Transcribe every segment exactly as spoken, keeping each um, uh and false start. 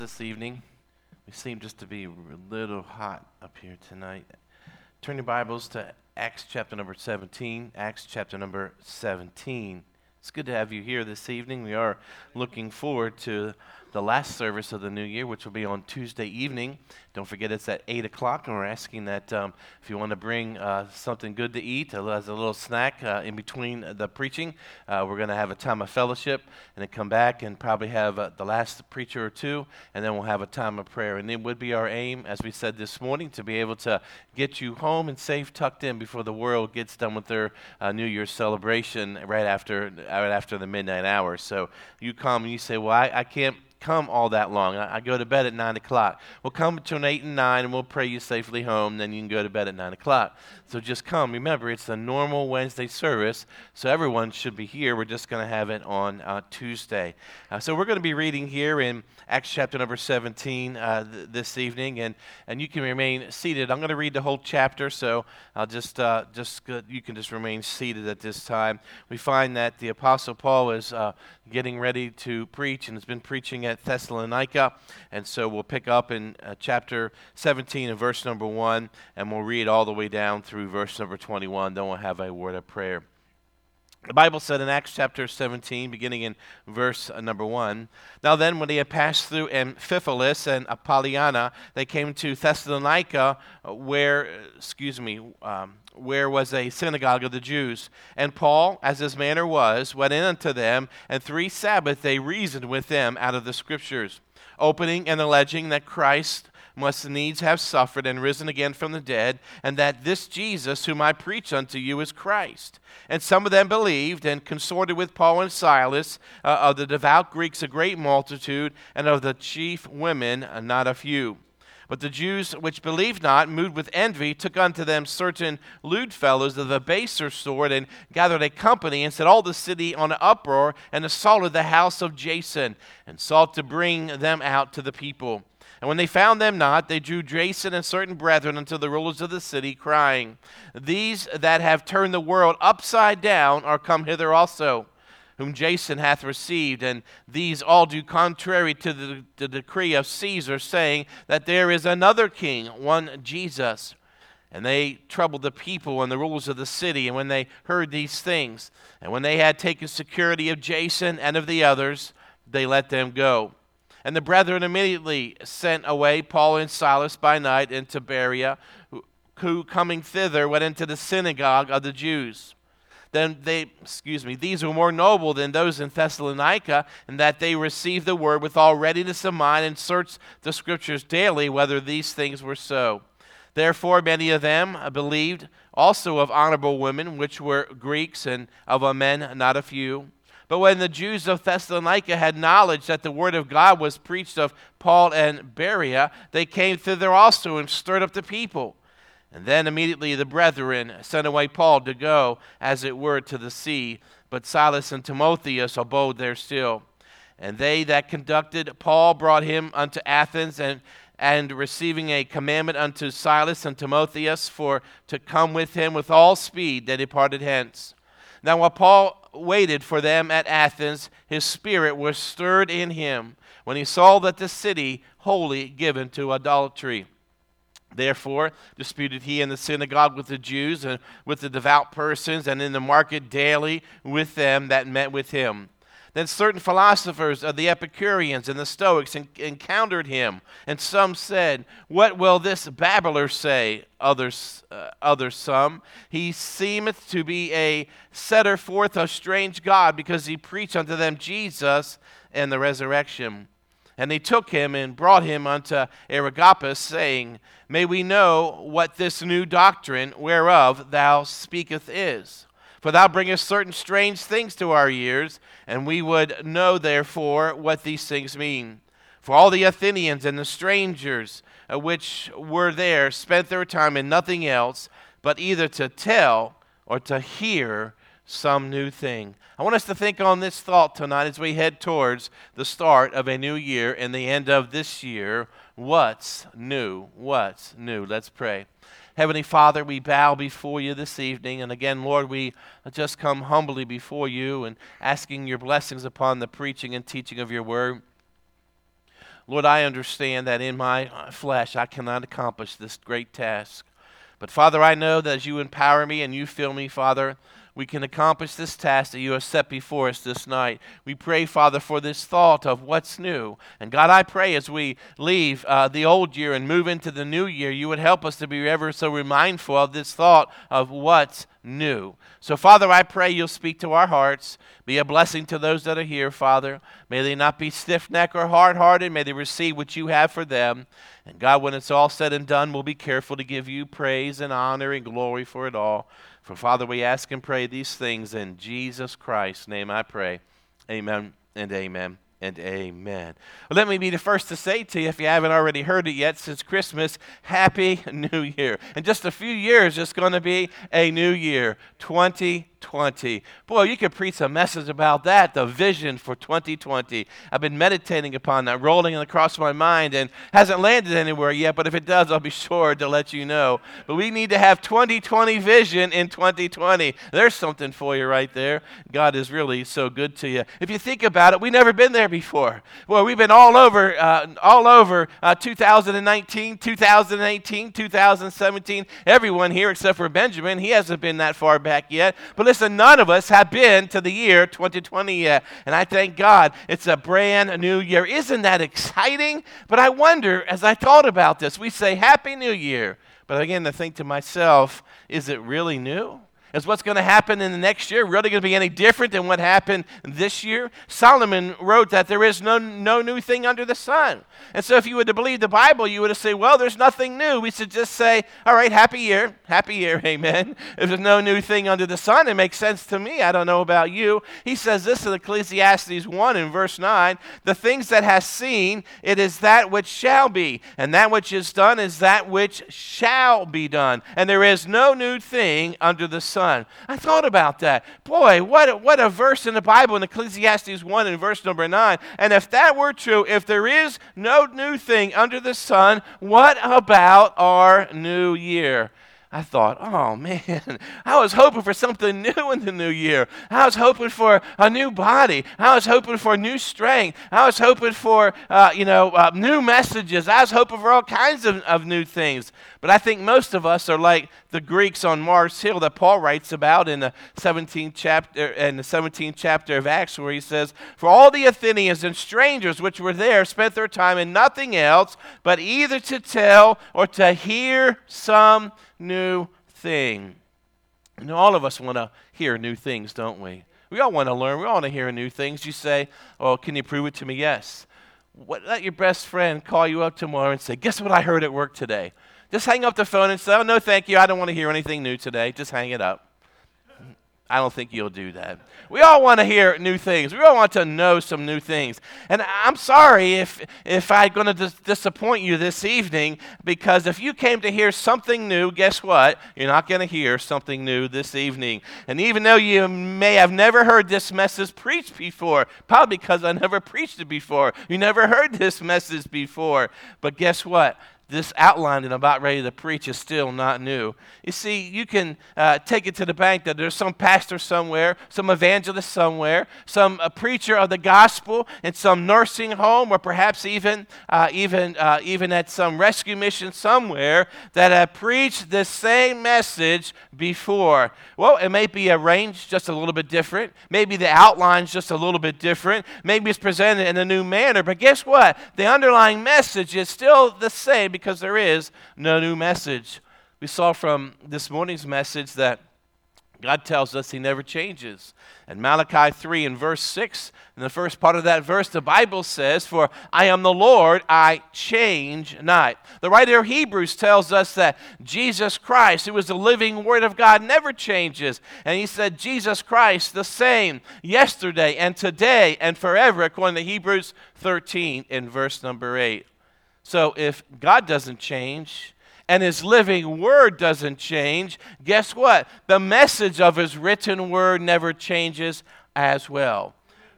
This evening. We seem just to be a little hot up here tonight. Turn your Bibles to Acts chapter number seventeen. Acts chapter number seventeen. It's good to have you here this evening. We are looking forward to the last service of the new year, which will be on Tuesday evening. Don't forget it's at eight o'clock, and we're asking that um, if you want to bring uh, something good to eat as a little snack uh, in between the preaching, uh, we're going to have a time of fellowship, and then come back and probably have uh, the last preacher or two, and then we'll have a time of prayer. And it would be our aim, as we said this morning, to be able to get you home and safe, tucked in before the world gets done with their uh, New Year's celebration right after, right after the midnight hour. So you come and you say, well, I, I can't come all that long. I, I go to bed at nine o'clock. We'll come between eight and nine, and we'll pray you safely home. Then you can go to bed at nine o'clock. So just come. Remember, it's a normal Wednesday service, so everyone should be here. We're just going to have it on uh, Tuesday. Uh, so we're going to be reading here in Acts chapter number seventeen uh, th- this evening, and, and you can remain seated. I'm going to read the whole chapter, so I'll just uh, just uh, you can just remain seated at this time. We find that the Apostle Paul is uh, getting ready to preach, and has been preaching at Thessalonica, and so we'll pick up in uh, chapter seventeen and verse number one, and we'll read all the way down through verse number twenty-one. Then we'll have a word of prayer. The Bible said in Acts chapter seventeen, beginning in verse uh, number one, Now then, when they had passed through Amphipolis and Apollonia, they came to Thessalonica, uh, where, excuse me, um, where was a synagogue of the Jews. And Paul, as his manner was, went in unto them, and three Sabbaths they reasoned with them out of the Scriptures, opening and alleging that Christ must needs have suffered and risen again from the dead, and that this Jesus whom I preach unto you is Christ. And some of them believed, and consorted with Paul and Silas, uh, of the devout Greeks a great multitude, and of the chief women uh, not a few. But the Jews which believed not, moved with envy, took unto them certain lewd fellows of the baser sort, and gathered a company, and set all the city on an uproar, and assaulted the house of Jason, and sought to bring them out to the people. And when they found them not, they drew Jason and certain brethren unto the rulers of the city, crying, These that have turned the world upside down are come hither also, whom Jason hath received, and these all do contrary to the, the decree of Caesar, saying that there is another king, one Jesus. And they troubled the people and the rulers of the city, and when they heard these things, and when they had taken security of Jason and of the others, they let them go. And the brethren immediately sent away Paul and Silas by night into Berea, who coming thither went into the synagogue of the Jews. Then they, excuse me, these were more noble than those in Thessalonica, in that they received the word with all readiness of mind, and searched the Scriptures daily whether these things were so. Therefore many of them believed, also of honorable women, which were Greeks, and of a men not a few. But when the Jews of Thessalonica had knowledge that the word of God was preached of Paul and Berea, they came thither also and stirred up the people. And then immediately the brethren sent away Paul to go, as it were, to the sea. But Silas and Timotheus abode there still. And they that conducted Paul brought him unto Athens, and and receiving a commandment unto Silas and Timotheus for to come with him with all speed, they departed hence. Now while Paul waited for them at Athens, his spirit was stirred in him when he saw that the city wholly given to idolatry. Therefore disputed he in the synagogue with the Jews and with the devout persons, and in the market daily with them that met with him. Then certain philosophers of the Epicureans and the Stoics en- encountered him, and some said, What will this babbler say? Others, uh, others some. He seemeth to be a setter forth a strange God, because he preached unto them Jesus and the resurrection. And they took him and brought him unto Areopagus, saying, May we know what this new doctrine whereof thou speakest is? For thou bringest certain strange things to our ears, and we would know therefore what these things mean. For all the Athenians and the strangers uh, which were there spent their time in nothing else, but either to tell or to hear some new thing. I want us to think on this thought tonight as we head towards the start of a new year and the end of this year. What's new? What's new? Let's pray. Heavenly Father, we bow before you this evening. And again, Lord, we just come humbly before you and asking your blessings upon the preaching and teaching of your word. Lord, I understand that in my flesh I cannot accomplish this great task. But Father, I know that as you empower me and you fill me, Father, we can accomplish this task that you have set before us this night. We pray, Father, for this thought of what's new. And God, I pray as we leave uh, the old year and move into the new year, you would help us to be ever so mindful of this thought of what's new. So, Father, I pray you'll speak to our hearts. Be a blessing to those that are here, Father. May they not be stiff-necked or hard-hearted. May they receive what you have for them. And God, when it's all said and done, we'll be careful to give you praise and honor and glory for it all. For, Father, we ask and pray these things in Jesus Christ's name I pray. Amen and amen and amen. Well, let me be the first to say to you, if you haven't already heard it yet, since Christmas, Happy New Year. In just a few years, it's going to be a new year, twenty twenty. Boy, you could preach a message about that, the vision for twenty twenty. I've been meditating upon that, rolling it across my mind, and hasn't landed anywhere yet, but if it does, I'll be sure to let you know. But we need to have twenty twenty vision in twenty twenty. There's something for you right there. God is really so good to you. If you think about it, we've never been there before. Well, we've been all over, uh, all over uh, two thousand nineteen, two thousand eighteen, two thousand seventeen. Everyone here except for Benjamin, he hasn't been that far back yet. But listen, none of us have been to the year twenty twenty yet. And I thank God it's a brand new year. Isn't that exciting? But I wonder, as I thought about this, we say Happy New Year. But I began to think to myself, is it really new? Is what's going to happen in the next year really going to be any different than what happened this year? Solomon wrote that there is no, no new thing under the sun. And so if you were to believe the Bible, you would have said, well, there's nothing new. We should just say, all right, happy year, happy year, amen. If there's no new thing under the sun, it makes sense to me. I don't know about you. He says this in Ecclesiastes one in verse nine, the things that has seen, it is that which shall be, and that which is done is that which shall be done. And there is no new thing under the sun. I thought about that. Boy, what a, what a verse in the Bible in Ecclesiastes one in verse number nine. And if that were true, if there is no new thing under the sun, what about our new year? I thought, oh man, I was hoping for something new in the new year. I was hoping for a new body. I was hoping for new strength. I was hoping for, uh, you know, uh, new messages. I was hoping for all kinds of, of new things. But I think most of us are like the Greeks on Mars Hill that Paul writes about in the seventeenth chapter, in the seventeenth chapter of Acts, where he says, for all the Athenians and strangers which were there spent their time in nothing else but either to tell or to hear some new thing. You know, all of us want to hear new things, don't we? We all want to learn. We all want to hear new things. You say, oh, can you prove it to me? Yes. What, let your best friend call you up tomorrow and say, guess what I heard at work today? Just hang up the phone and say, oh, no, thank you. I don't want to hear anything new today. Just hang it up. I don't think you'll do that. We all want to hear new things. We all want to know some new things. And I'm sorry if if I'm going to dis- disappoint you this evening, because if you came to hear something new, guess what? You're not going to hear something new this evening. And even though you may have never heard this message preached before, probably because I never preached it before, you never heard this message before, but guess what? This outline that I'm about ready to preach is still not new. You see, you can uh, take it to the bank that there's some pastor somewhere, some evangelist somewhere, some uh, preacher of the gospel in some nursing home, or perhaps even uh, even uh, even at some rescue mission somewhere that have preached the same message before. Well, it may be arranged just a little bit different. Maybe the outline's just a little bit different. Maybe it's presented in a new manner. But guess what? The underlying message is still the same, because there is no new message. We saw from this morning's message that God tells us he never changes. And Malachi three in verse six, in the first part of that verse, the Bible says, for I am the Lord, I change not. The writer of Hebrews tells us that Jesus Christ, who is the living Word of God, never changes. And he said, Jesus Christ, the same yesterday and today and forever, according to Hebrews thirteen in verse number eight. So if God doesn't change and his living word doesn't change, guess what? The message of his written word never changes as well.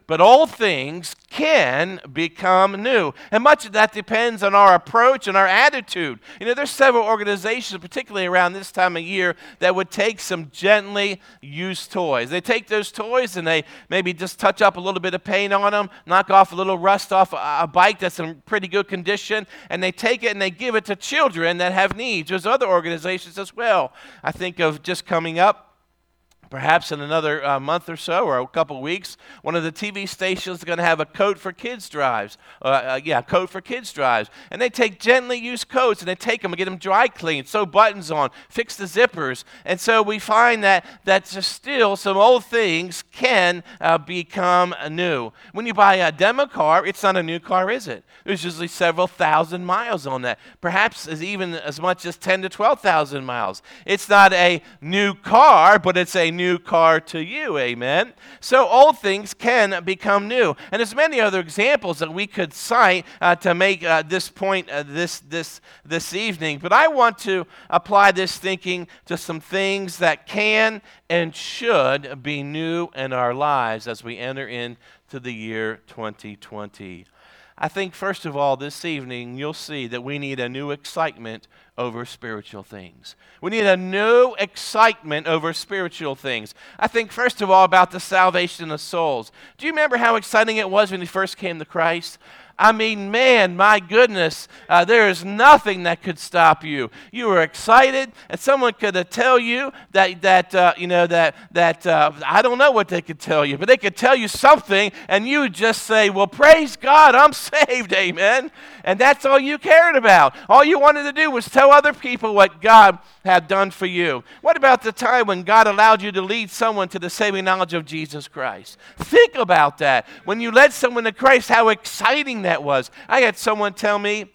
but old things can become new. And much of that depends on our approach and our attitude. You know, there's several organizations, particularly around this time of year, that would take some gently used toys. They take those toys and they maybe just touch up a little bit of paint on them, knock off a little rust off a, a bike that's in pretty good condition, and they take it and they give it to children that have needs. There's other organizations as well. I think of just coming up, perhaps in another uh, month or so, or a couple weeks, one of the T V stations is going to have a coat for kids drives. Uh, uh, yeah, coat for kids drives. And they take gently used coats and they take them and get them dry cleaned, sew buttons on, fix the zippers. And so we find that that just still some old things can uh, become new. When you buy a demo car, it's not a new car, is it? There's usually several thousand miles on that. Perhaps as even as much as ten to twelve thousand miles. It's not a new car, but it's a new car to you, amen? So old things can become new. And there's many other examples that we could cite uh, to make uh, this point uh, this, this, this evening. But I want to apply this thinking to some things that can and should be new in our lives as we enter into the year twenty twenty. I think, first of all, this evening, you'll see that we need a new excitement over spiritual things. We need a new excitement over spiritual things. I think, first of all, about the salvation of souls. Do you remember how exciting it was when you first came to Christ? I mean, man, my goodness, uh, there is nothing that could stop you. You were excited, and someone could uh, tell you that that uh, you know that that uh, I don't know what they could tell you, but they could tell you something, and you would just say, "Well, praise God, I'm saved, amen." And that's all you cared about. All you wanted to do was tell other people what God had done for you. What about the time when God allowed you to lead someone to the saving knowledge of Jesus Christ? Think about that. When you led someone to Christ, how exciting that was. I had someone tell me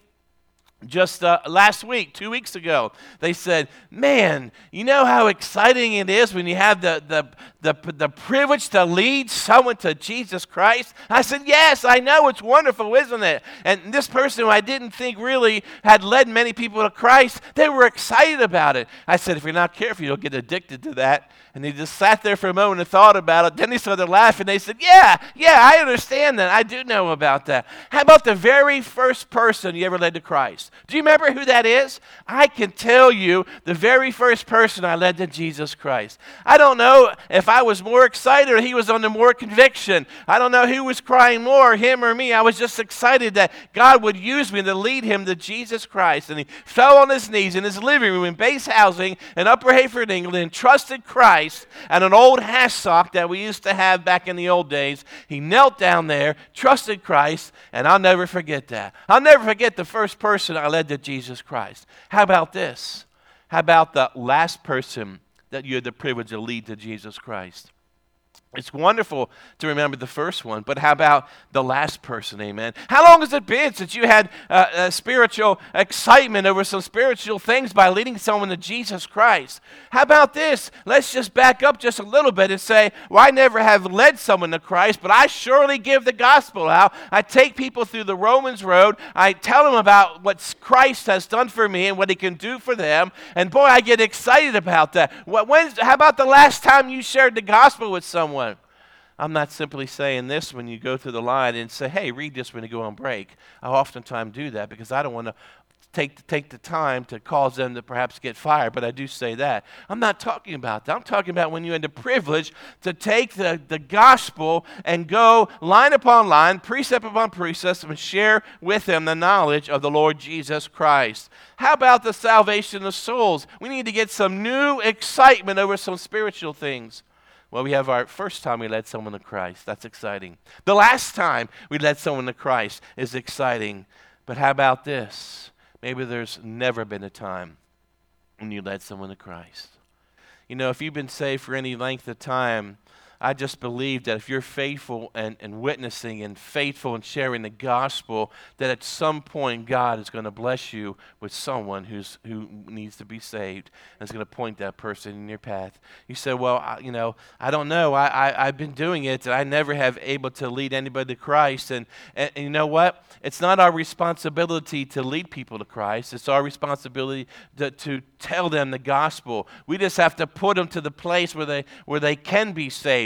just uh, last week, two weeks ago, they said, man, you know how exciting it is when you have the, the, the, the privilege to lead someone to Jesus Christ? I said, yes, I know. It's wonderful, isn't it? And this person who I didn't think really had led many people to Christ, they were excited about it. I said, if you're not careful, you'll get addicted to that. And they just sat there for a moment and thought about it. Then they started laughing. They said, yeah, yeah, I understand that. I do know about that. How about the very first person you ever led to Christ? Do you remember who that is? I can tell you the very first person I led to Jesus Christ. I don't know if I was more excited or he was under more conviction. I don't know who was crying more, him or me. I was just excited that God would use me to lead him to Jesus Christ. And he fell on his knees in his living room in base housing in Upper Hayford, England, and trusted Christ and an old hassock that we used to have back in the old days. He knelt down there, trusted Christ, and I'll never forget that. I'll never forget the first person I led to Jesus Christ. How about this? How about the last person that you had the privilege to lead to Jesus Christ? It's wonderful to remember the first one, but how about the last person, amen? How long has it been since you had uh, a spiritual excitement over some spiritual things by leading someone to Jesus Christ? How about this? Let's just back up just a little bit and say, well, I never have led someone to Christ, but I surely give the gospel out. I take people through the Romans road. I tell them about what Christ has done for me and what he can do for them, and boy, I get excited about that. When's, how about the last time you shared the gospel with someone? I'm not simply saying this when you go through the line and say, hey, read this when you go on break. I oftentimes do that because I don't want to take, take the time to cause them to perhaps get fired, but I do say that. I'm not talking about that. I'm talking about when you had the privilege to take the, the gospel and go line upon line, precept upon precept, and share with them the knowledge of the Lord Jesus Christ. How about the salvation of souls? We need to get some new excitement over some spiritual things. Well, we have our first time we led someone to Christ. That's exciting. The last time we led someone to Christ is exciting. But how about this? Maybe there's never been a time when you led someone to Christ. You know, if you've been saved for any length of time, I just believe that if you're faithful and, and witnessing and faithful in sharing the gospel, that at some point God is going to bless you with someone who's who needs to be saved and is going to point that person in your path. You say, well, I, you know, I don't know. I, I, I've been doing it, and I never have able to lead anybody to Christ. And, and, and you know what? It's not our responsibility to lead people to Christ. It's our responsibility to, to tell them the gospel. We just have to put them to the place where they where they can be saved.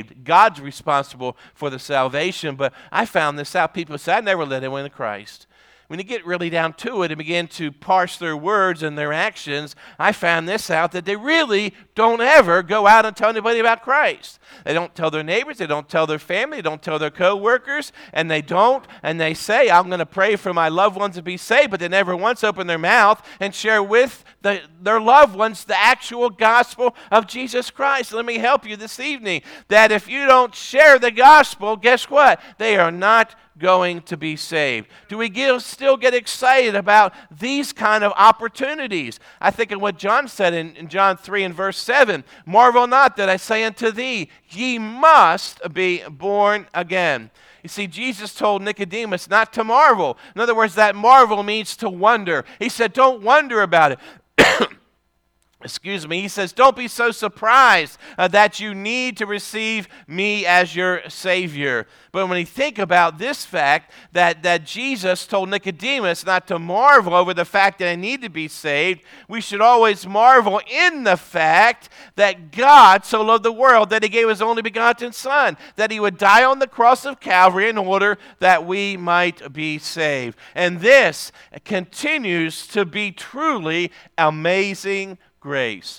saved. God's responsible for the salvation. But I found this out. People say, I never led anyone to Christ. When you get really down to it and begin to parse their words and their actions, I found this out, that they really don't ever go out and tell anybody about Christ. They don't tell their neighbors, they don't tell their family, they don't tell their co-workers, and they don't, and they say, I'm going to pray for my loved ones to be saved, but they never once open their mouth and share with the, their loved ones the actual gospel of Jesus Christ. Let me help you this evening, that if you don't share the gospel, guess what? They are not going to be saved. Do we give, still get excited about these kind of opportunities? I think of what John said in, in John three and verse seven. Marvel not that I say unto thee, ye must be born again. You see, Jesus told Nicodemus not to marvel. In other words, that marvel means to wonder. He said, don't wonder about it. Excuse me, he says, don't be so surprised uh, that you need to receive me as your Savior. But when you think about this fact, that, that Jesus told Nicodemus not to marvel over the fact that I need to be saved, we should always marvel in the fact that God so loved the world that he gave his only begotten Son, that he would die on the cross of Calvary in order that we might be saved. And this continues to be truly amazing grace.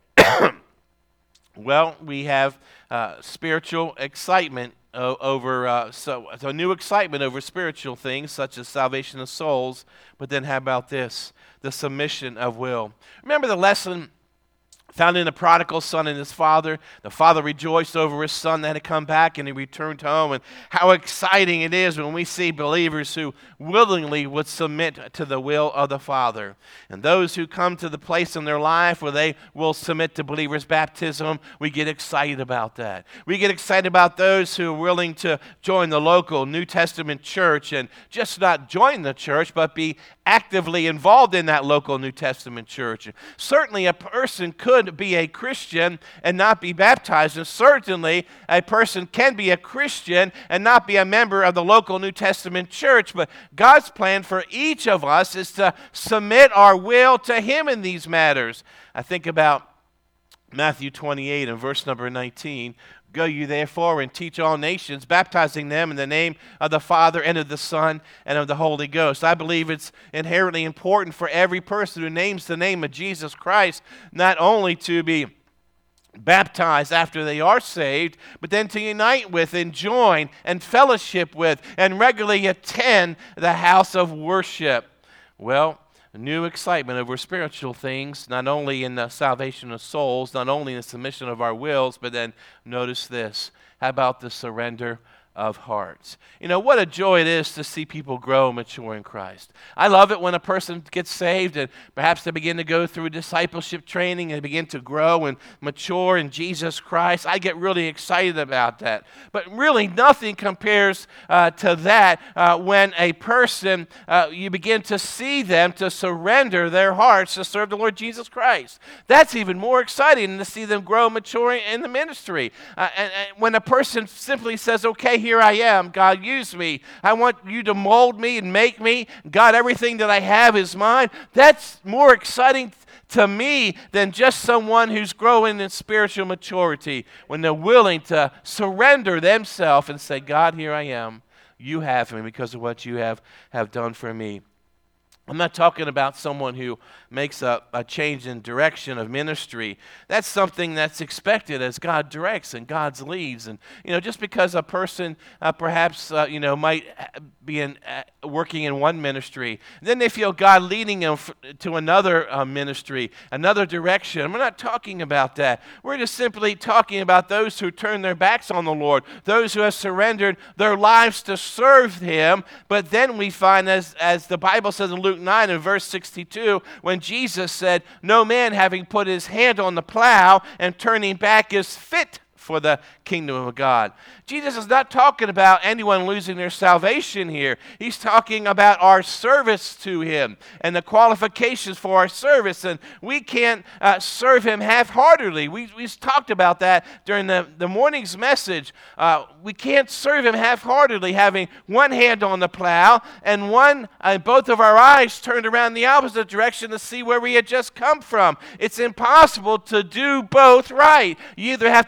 Well, we have uh, spiritual excitement uh, over, uh, so, so new excitement over spiritual things such as salvation of souls, but then how about this? The submission of will. Remember the lesson found in the prodigal son and his father? The father rejoiced over his son that had come back and he returned home. And how exciting it is when we see believers who willingly would submit to the will of the Father. And those who come to the place in their life where they will submit to believers' baptism, we get excited about that. We get excited about those who are willing to join the local New Testament church and just not join the church, but be actively involved in that local New Testament church. Certainly a person could be a Christian and not be baptized, and certainly a person can be a Christian and not be a member of the local New Testament church, but God's plan for each of us is to submit our will to him in these matters. I think about Matthew twenty-eight and verse number nineteen. Go you therefore and teach all nations, baptizing them in the name of the Father and of the Son and of the Holy Ghost. I believe it's inherently important for every person who names the name of Jesus Christ not only to be baptized after they are saved, but then to unite with and join and fellowship with and regularly attend the house of worship. Well, new excitement over spiritual things, not only in the salvation of souls, not only in the submission of our wills, but then notice this. How about the surrender of hearts? You know, what a joy it is to see people grow and mature in Christ. I love it when a person gets saved and perhaps they begin to go through discipleship training and begin to grow and mature in Jesus Christ. I get really excited about that. But really nothing compares uh, to that uh, when a person, uh, you begin to see them to surrender their hearts to serve the Lord Jesus Christ. That's even more exciting than to see them grow and mature in the ministry. Uh, and, and when a person simply says, okay, here I am, God, use me. I want you to mold me and make me. God, everything that I have is mine. That's more exciting to me than just someone who's growing in spiritual maturity, when they're willing to surrender themselves and say, God, here I am. You have me because of what you have, have done for me. I'm not talking about someone who makes a, a change in direction of ministry. That's something that's expected as God directs and God's leads. And, you know, just because a person uh, perhaps, uh, you know, might be in, uh, working in one ministry, then they feel God leading them f- to another uh, ministry, another direction. We're not talking about that. We're just simply talking about those who turn their backs on the Lord, those who have surrendered their lives to serve him. But then we find, as, as the Bible says in Luke nine and verse sixty-two, when Jesus said, no man having put his hand on the plow and turning back is fit for the kingdom of God. Jesus is not talking about anyone losing their salvation here. He's talking about our service to him and the qualifications for our service. And we can't uh, serve him half-heartedly. We, we talked about that during the, the morning's message. Uh, we can't serve him half-heartedly, having one hand on the plow and one, uh, both of our eyes turned around the opposite direction to see where we had just come from. It's impossible to do both right. You either have to just look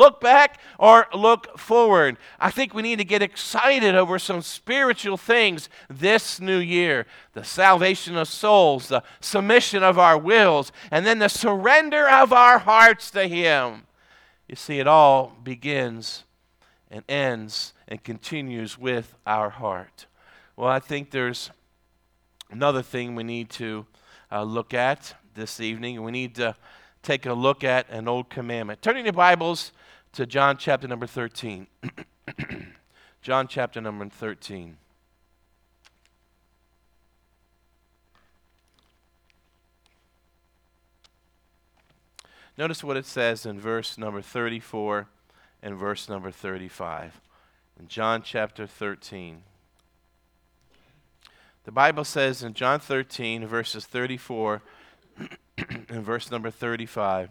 look back or look forward. I think we need to get excited over some spiritual things this new year. The salvation of souls, the submission of our wills, and then the surrender of our hearts to Him. You see, it all begins and ends and continues with our heart. Well, I think there's another thing we need to uh, look at this evening. We need to take a look at an old commandment. Turning your Bibles to John chapter number thirteen. John chapter number thirteen. Notice what it says in verse number thirty-four and verse number thirty-five. In John chapter thirteen. The Bible says in John thirteen, verses thirty-four and verse number thirty-five,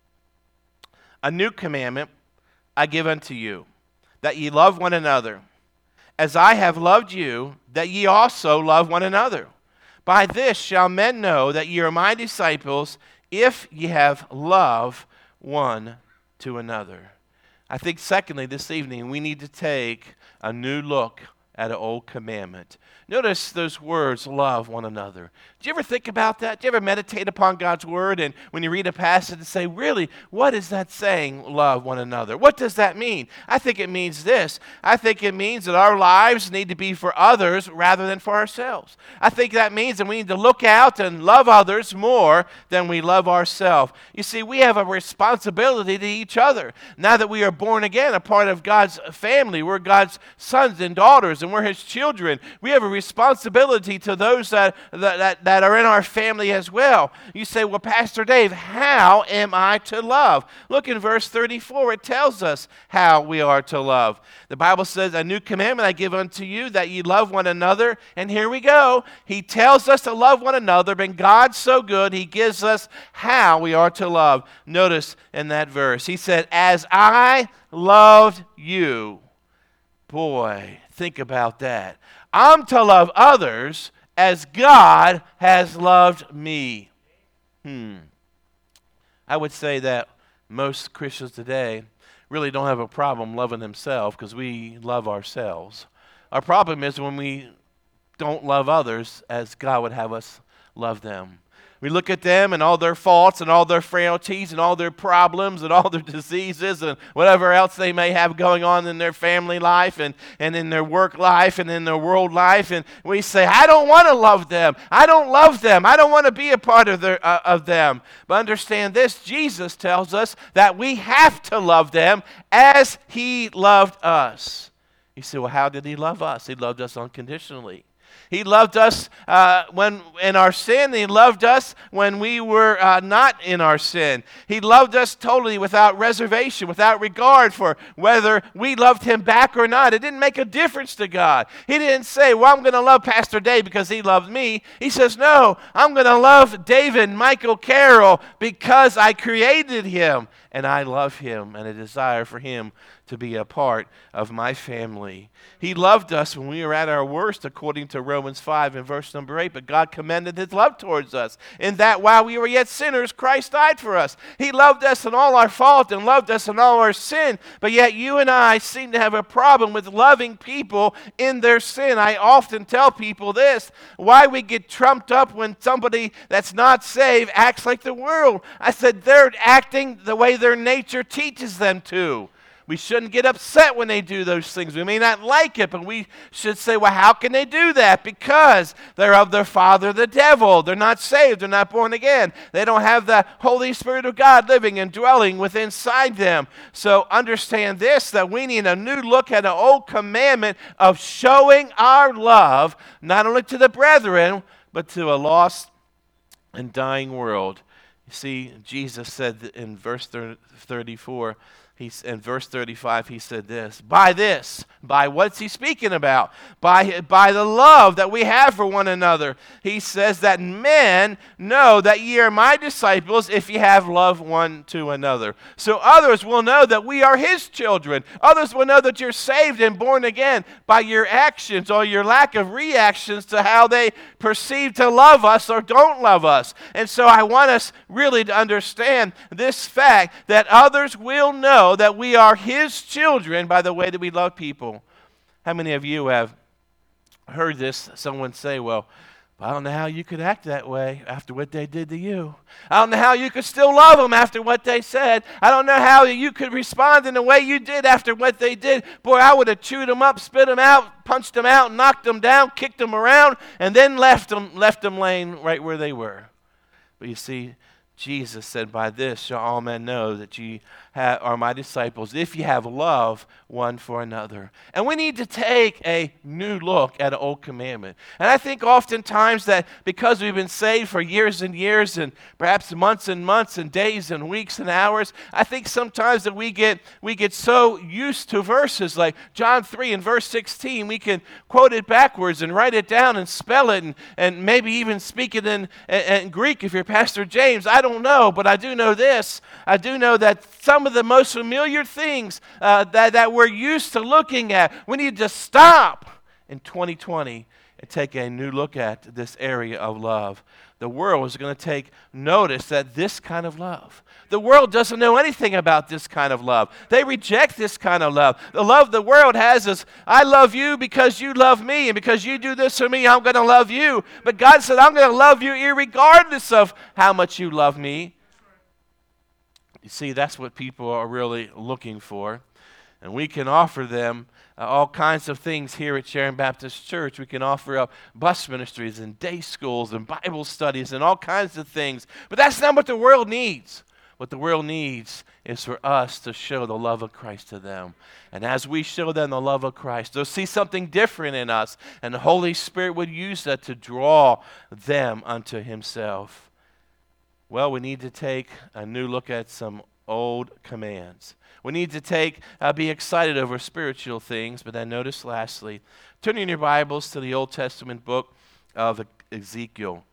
"A new commandment I give unto you, that ye love one another, as I have loved you, that ye also love one another. By this shall men know that ye are my disciples, if ye have love one to another." I think, secondly, this evening, we need to take a new look at an old commandment. Notice those words, love one another. Do you ever think about that? Do you ever meditate upon God's word and when you read a passage and say, really, what is that saying, love one another? What does that mean? I think it means this. I think it means that our lives need to be for others rather than for ourselves. I think that means that we need to look out and love others more than we love ourselves. You see, we have a responsibility to each other. Now that we are born again, a part of God's family, we're God's sons and daughters, and we're His children. We have a responsibility to those that, that, that are in our family as well. You say, well, Pastor Dave, how am I to love? Look in verse thirty-four. It tells us how we are to love. The Bible says, "A new commandment I give unto you, that ye love one another." And here we go. He tells us to love one another, but God's so good, He gives us how we are to love. Notice in that verse, He said, "As I loved you." Boy, think about that. I'm to love others as God has loved me. Hmm. I would say that most Christians today really don't have a problem loving themselves because we love ourselves. Our problem is when we don't love others as God would have us love them. We look at them and all their faults and all their frailties and all their problems and all their diseases and whatever else they may have going on in their family life and, and in their work life and in their world life. And we say, I don't want to love them. I don't love them. I don't want to be a part of, their, uh, of them. But understand this, Jesus tells us that we have to love them as He loved us. You say, well, how did He love us? He loved us unconditionally. He loved us uh, when in our sin. He loved us when we were uh, not in our sin. He loved us totally without reservation, without regard for whether we loved Him back or not. It didn't make a difference to God. He didn't say, well, I'm going to love Pastor Dave because he loved me. He says, no, I'm going to love David Michael Carroll because I created him and I love him and a desire for him to be a part of my family. He loved us when we were at our worst, according to Romans five and verse number eight. But God commended His love towards us, in that while we were yet sinners, Christ died for us. He loved us in all our fault and loved us in all our sin. But yet you and I seem to have a problem with loving people in their sin. I often tell people this, why we get trumped up when somebody that's not saved acts like the world. I said, they're acting the way their nature teaches them to. We shouldn't get upset when they do those things. We may not like it, but we should say, well, how can they do that? Because they're of their father, the devil. They're not saved. They're not born again. They don't have the Holy Spirit of God living and dwelling within inside them. So understand this, that we need a new look at an old commandment of showing our love, not only to the brethren, but to a lost and dying world. You see, Jesus said in verse thirty-four, He's, in verse thirty-five, he said this, by this, by what's he speaking about? By, by the love that we have for one another. He says that men know that ye are my disciples if ye have love one to another. So others will know that we are His children. Others will know that you're saved and born again by your actions or your lack of reactions to how they perceive to love us or don't love us. And so I want us really to understand this fact that others will know know that we are His children by the way that we love people. How many of you have heard this? Someone say, well, I don't know how you could act that way after what they did to you. I don't know how you could still love them after what they said. I don't know how you could respond in the way you did after what they did. Boy, I would have chewed them up, spit them out, punched them out, knocked them down, kicked them around, and then left them, left them laying right where they were. But you see, Jesus said, by this shall all men know that ye ha- are my disciples, if ye have love one for another. And we need to take a new look at an old commandment. And I think oftentimes that because we've been saved for years and years and perhaps months and months and days and weeks and hours, I think sometimes that we get we get so used to verses like John three and verse sixteen. We can quote it backwards and write it down and spell it and, and maybe even speak it in, in, in Greek if you're Pastor James. I don't know, but I do know this. I do know that some of the most familiar things uh, that, that we're used to looking at, we need to stop in twenty twenty and take a new look at this area of love. The world is going to take notice that this kind of love. The world doesn't know anything about this kind of love. They reject this kind of love. The love the world has is, I love you because you love me, and because you do this for me, I'm going to love you. But God said, I'm going to love you irregardless of how much you love me. You see, that's what people are really looking for. And we can offer them uh, all kinds of things here at Sharon Baptist Church. We can offer up bus ministries and day schools and Bible studies and all kinds of things. But that's not what the world needs. What the world needs is for us to show the love of Christ to them. And as we show them the love of Christ, they'll see something different in us. And the Holy Spirit would use that to draw them unto Himself. Well, we need to take a new look at some old commands. We need to take, uh, be excited over spiritual things. But then notice lastly, turn in your Bibles to the Old Testament book of Ezekiel.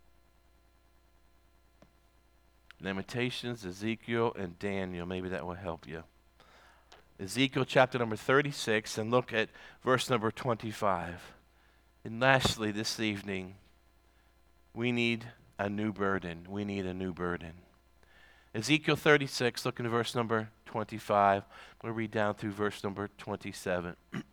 Lamentations, Ezekiel, and Daniel. Maybe that will help you. Ezekiel chapter number thirty-six, and look at verse number twenty-five. And lastly, this evening, we need a new burden. We need a new burden. Ezekiel thirty-six, look in verse number twenty-five. We'll read down through verse number twenty-seven.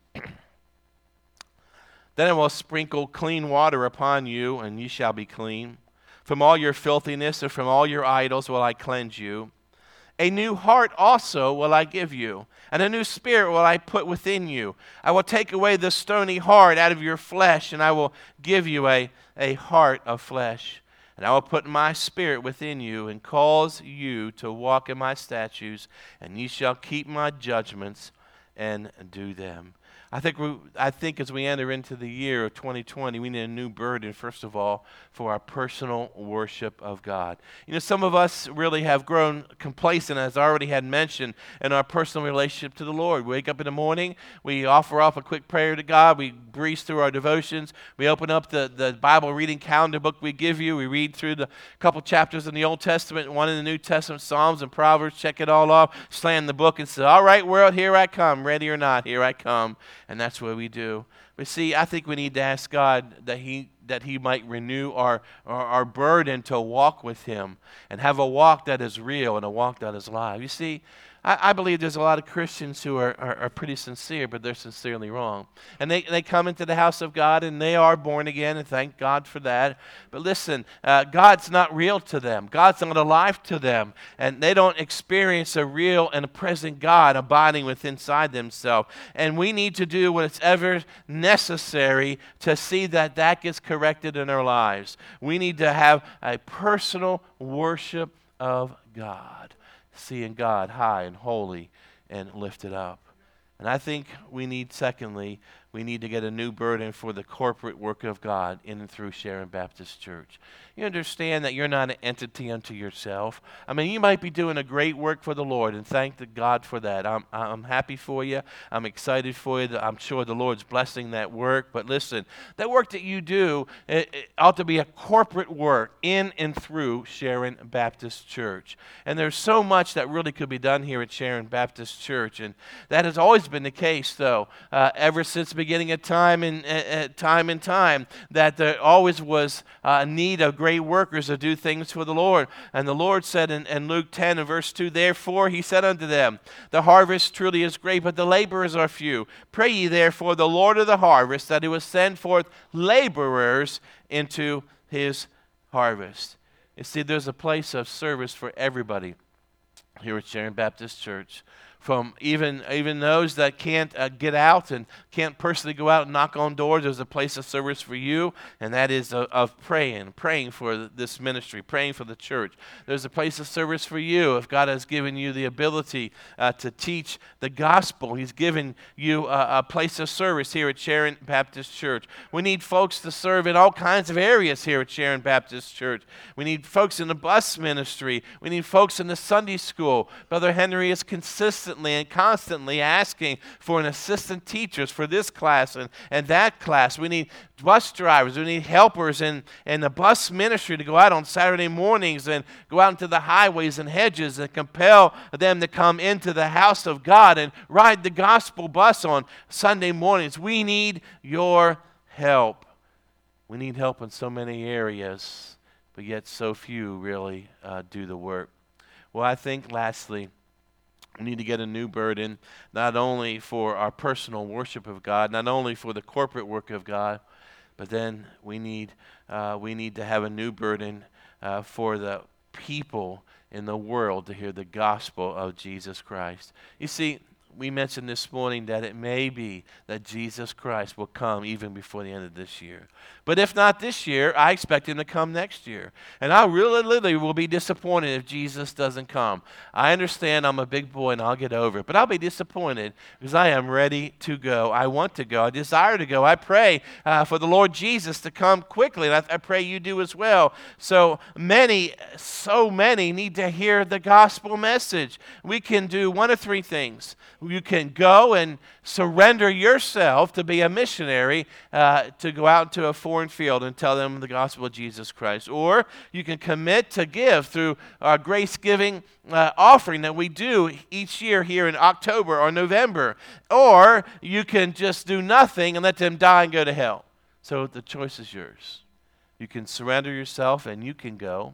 Then I will sprinkle clean water upon you, and ye shall be clean. From all your filthiness and from all your idols will I cleanse you. A new heart also will I give you, and a new spirit will I put within you. I will take away the stony heart out of your flesh, and I will give you a, a heart of flesh. And I will put my spirit within you, and cause you to walk in my statutes, and ye shall keep my judgments and do them. I think we, I think as we enter into the year of twenty twenty, we need a new burden, first of all, for our personal worship of God. You know, some of us really have grown complacent, as I already had mentioned, in our personal relationship to the Lord. We wake up in the morning, we offer up a quick prayer to God, we breeze through our devotions, we open up the, the Bible reading calendar book we give you, we read through the couple chapters in the Old Testament, one in the New Testament, Psalms and Proverbs, check it all off, slam the book and say, all right, world, here I come, ready or not, here I come. And that's what we do. But see, I think we need to ask God that He that He might renew our, our, our burden to walk with Him and have a walk that is real and a walk that is live. You see, I, I believe there's a lot of Christians who are, are, are pretty sincere, but they're sincerely wrong. And they, they come into the house of God and they are born again, and thank God for that. But listen, uh, God's not real to them. God's not alive to them. And they don't experience a real and a present God abiding within inside themselves. And we need to do what's ever necessary to see that that gets corrected in our lives. We need to have a personal worship of God, seeing God high and holy and lifted up. And I think we need, secondly, we need to get a new burden for the corporate work of God in and through Sharon Baptist Church. You understand that you're not an entity unto yourself. I mean, you might be doing a great work for the Lord, and thank the God for that. I'm, I'm happy for you. I'm excited for you. I'm sure the Lord's blessing that work. But listen, that work that you do, it, it ought to be a corporate work in and through Sharon Baptist Church. And there's so much that really could be done here at Sharon Baptist Church, and that has always been the case, though, uh, ever since the beginning of time and uh, time and time that there always was a uh, need of great workers to do things for the Lord. And the Lord said in, in Luke ten and verse two, therefore he said unto them, the harvest truly is great, but the laborers are few. Pray ye therefore the Lord of the harvest that he will send forth laborers into his harvest. You see, there's a place of service for everybody here at Sharon Baptist Church. From even even those that can't uh, get out and can't personally go out and knock on doors, there's a place of service for you, and that is of, of praying, praying for this ministry, praying for the church. There's a place of service for you if God has given you the ability uh, to teach the gospel. He's given you a, a place of service here at Sharon Baptist Church. We need folks to serve in all kinds of areas here at Sharon Baptist Church. We need folks in the bus ministry. We need folks in the Sunday school. Brother Henry is consistent and constantly asking for an assistant teachers for this class and, and that class. We need bus drivers. We need helpers in, in the bus ministry to go out on Saturday mornings and go out into the highways and hedges and compel them to come into the house of God and ride the gospel bus on Sunday mornings. We need your help. We need help in so many areas, but yet so few really uh, do the work. Well, I think lastly, we need to get a new burden, not only for our personal worship of God, not only for the corporate work of God, but then we need uh, we need to have a new burden uh, for the people in the world to hear the gospel of Jesus Christ. You see, we mentioned this morning that it may be that Jesus Christ will come even before the end of this year. But if not this year, I expect him to come next year. And I really, literally will be disappointed if Jesus doesn't come. I understand I'm a big boy and I'll get over it, but I'll be disappointed because I am ready to go. I want to go. I desire to go. I pray uh, for the Lord Jesus to come quickly, and I, I pray you do as well. So many, so many need to hear the gospel message. We can do one of three things. You can go and surrender yourself to be a missionary, uh, to go out into a foreign field and tell them the gospel of Jesus Christ. Or you can commit to give through our grace-giving uh, offering that we do each year here in October or November. Or you can just do nothing and let them die and go to hell. So the choice is yours. You can surrender yourself and you can go.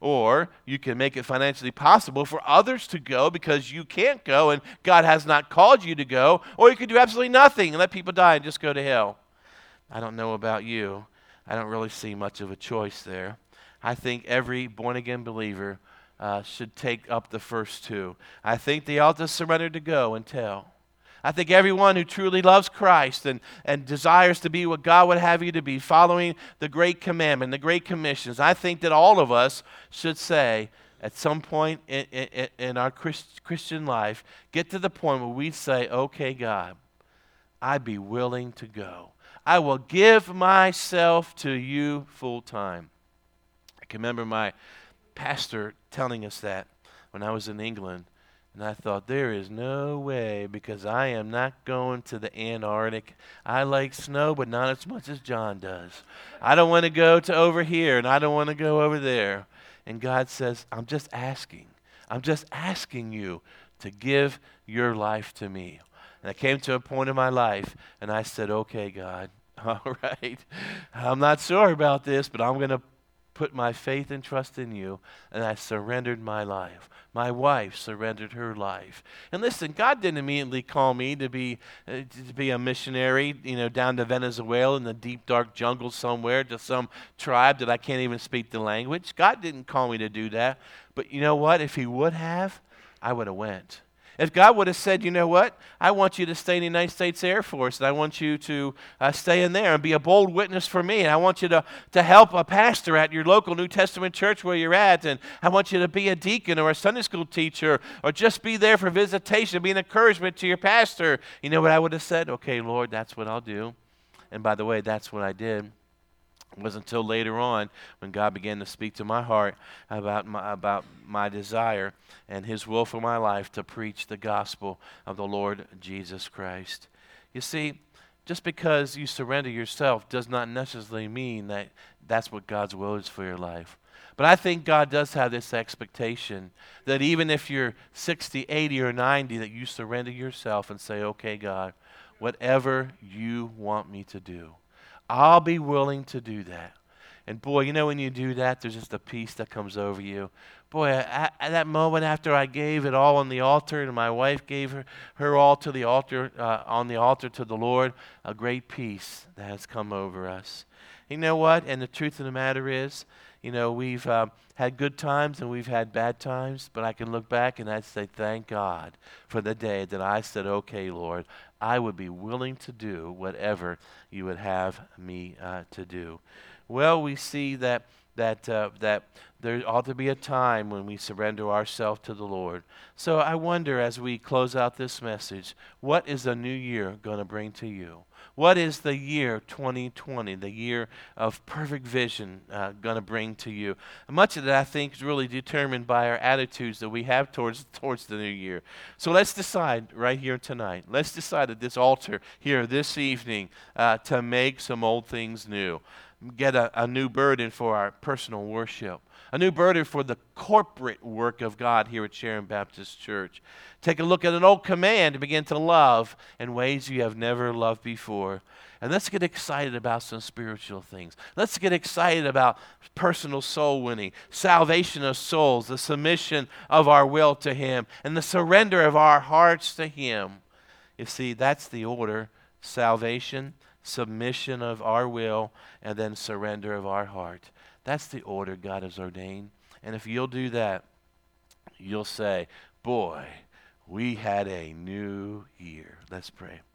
Or you can make it financially possible for others to go because you can't go and God has not called you to go. Or you can do absolutely nothing and let people die and just go to hell. I don't know about you. I don't really see much of a choice there. I think every born-again believer uh, should take up the first two. I think they ought to surrender to go and tell. I think everyone who truly loves Christ and, and desires to be what God would have you to be, following the great commandment, the great commissions, I think that all of us should say at some point in, in, in our Christ, Christian life, get to the point where we say, okay, God, I'd be willing to go. I will give myself to you full time. I can remember my pastor telling us that when I was in England. And I thought, there is no way, because I am not going to the Antarctic. I like snow, but not as much as John does. I don't want to go to over here, and I don't want to go over there. And God says, I'm just asking. I'm just asking you to give your life to me. And I came to a point in my life, and I said, okay, God, all right. I'm not sure about this, but I'm going to put my faith and trust in you, and I surrendered my life. My wife surrendered her life. And listen, God didn't immediately call me to be uh, to be a missionary, you know, down to Venezuela in the deep, dark jungle somewhere to some tribe that I can't even speak the language. God didn't call me to do that. But you know what? If he would have, I would have went. If God would have said, you know what, I want you to stay in the United States Air Force, and I want you to uh, stay in there and be a bold witness for me, and I want you to, to help a pastor at your local New Testament church where you're at, and I want you to be a deacon or a Sunday school teacher, or just be there for visitation, be an encouragement to your pastor, you know what I would have said? Okay, Lord, that's what I'll do. And by the way, that's what I did. It wasn't until later on when God began to speak to my heart about my, about my desire and his will for my life to preach the gospel of the Lord Jesus Christ. You see, just because you surrender yourself does not necessarily mean that that's what God's will is for your life. But I think God does have this expectation that even if you're sixty, eighty, or ninety, that you surrender yourself and say, okay, God, whatever you want me to do. I'll be willing to do that. And boy, you know when you do that, there's just a peace that comes over you. Boy, at, at that moment after I gave it all on the altar, and my wife gave her, her all to the altar, uh, on the altar to the Lord, a great peace that has come over us. You know what? And the truth of the matter is, you know, we've uh, had good times and we've had bad times, but I can look back and I'd say, thank God for the day that I said, okay, Lord, I would be willing to do whatever you would have me uh, to do. Well, we see that that uh, that there ought to be a time when we surrender ourselves to the Lord. So I wonder, as we close out this message, what is the new year going to bring to you? What is the year twenty twenty, the year of perfect vision, uh, going to bring to you? Much of that, I think, is really determined by our attitudes that we have towards towards the new year. So let's decide right here tonight. Let's decide at this altar here this evening uh, to make some old things new. Get a, a new burden for our personal worship, a new burden for the corporate work of God here at Sharon Baptist Church. Take a look at an old command to begin to love in ways you have never loved before. And let's get excited about some spiritual things. Let's get excited about personal soul winning, salvation of souls, the submission of our will to Him, and the surrender of our hearts to Him. You see, that's the order: salvation, submission of our will, and then surrender of our heart. That's the order God has ordained. And if you'll do that, you'll say, boy, we had a new year. Let's pray.